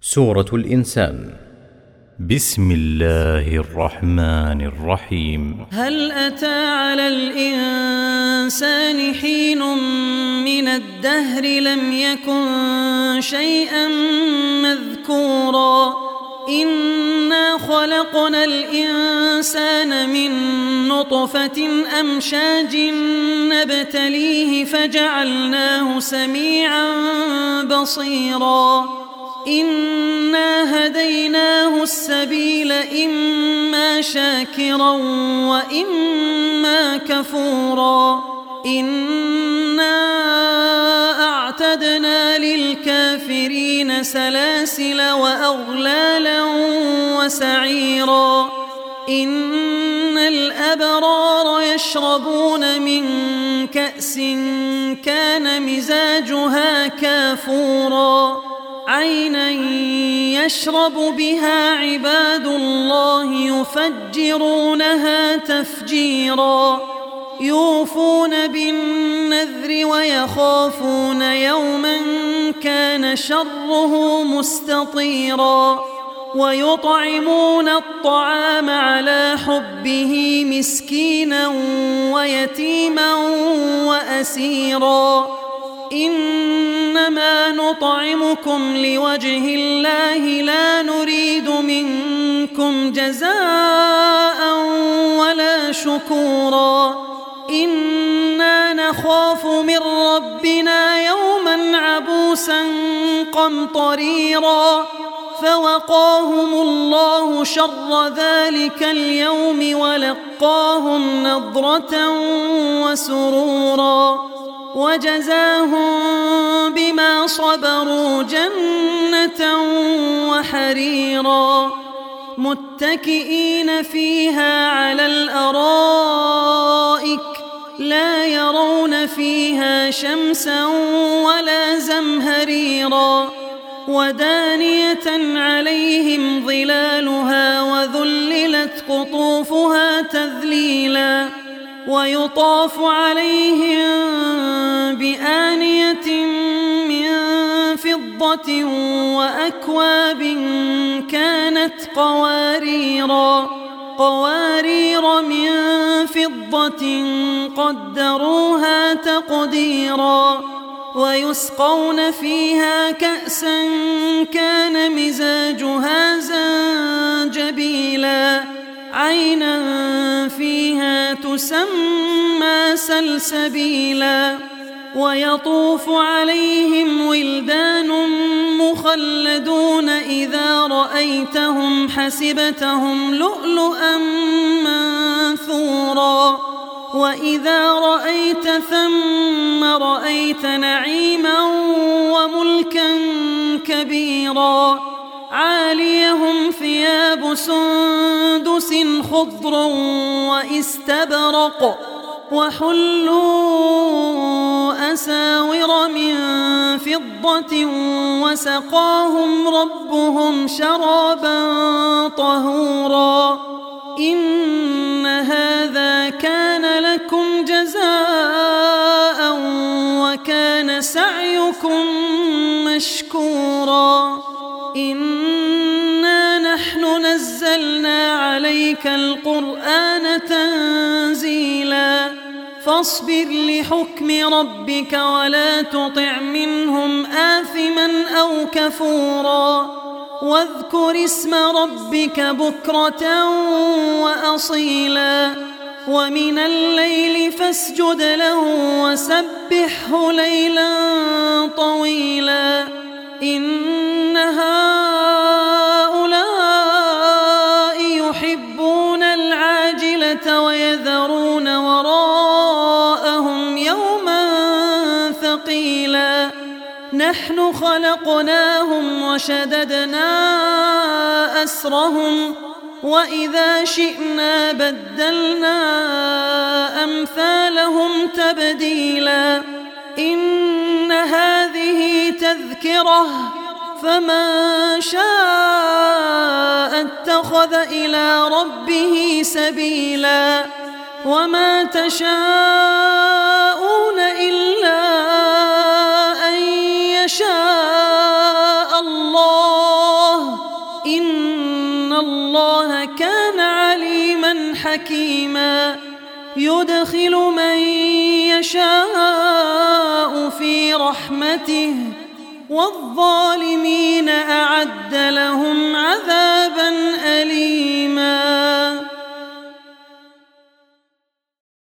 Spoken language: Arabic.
سورة الإنسان. بسم الله الرحمن الرحيم. هل أتى على الإنسان حين من الدهر لم يكن شيئا مذكورا إنا خلقنا الإنسان من نطفة أمشاج نبتليه فجعلناه سميعا بصيرا إنا هديناه السبيل إما شاكرا وإما كفورا إنا أعتدنا للكافرين سلاسل وأغلالا وسعيرا إن الأبرار يشربون من كأس كان مزاجها كافورا عينا يشرب بها عباد الله يفجرونها تفجيرا يوفون بالنذر ويخافون يوما كان شره مستطيرا ويطعمون الطعام على حبه مسكينا ويتيما وأسيرا إنما نطعمكم لوجه الله لا نريد منكم جزاء ولا شكورا إنا نخاف من ربنا يوما عبوسا قمطريرا فوقاهم الله شر ذلك اليوم ولقاهم نضرة وسرورا وجزاهم بما صبروا جنة وحريرا متكئين فيها على الأرائك لا يرون فيها شمسا ولا زمهريرا ودانية عليهم ظلالها وذللت قطوفها تذليلا ويطاف عليهم بآنية من فضة وأكواب كانت قوارير من فضة قدروها تقديرا ويسقون فيها كأسا كان مزاجها زنجبيلا عينا فيها تسمى سلسبيلا ويطوف عليهم ولدان مخلدون إذا رأيتهم حسبتهم لؤلؤا منثورا وإذا رأيت ثم رأيت نعيما وملكا كبيرا عاليهم ثياب سندس خضر واستبرق وحلوا أساور من فضة وسقاهم ربهم شرابا طهورا إن هذا كان لكم جزاء وكان سعيكم مشكورا إنا نحن نزلنا عليك القرآن تنزيلا فاصبر لحكم ربك ولا تطع منهم آثما أو كفورا واذكر اسم ربك بكرة وأصيلا ومن الليل فاسجد له وسبحه ليلا طويلا إن هؤلاء يحبون العاجلة ويذرون وراءهم يوما ثقيلا نحن خلقناهم وشددنا أسرهم وإذا شئنا بدلنا أمثالهم تبديلا إن هذه تذكرة فمن شاء اتخذ إلى ربه سبيلا وما تشاءون إلا أن يشاء الله الله كان عليما حكيما يدخل من يشاء في رحمته والظالمين أعد لهم عذابا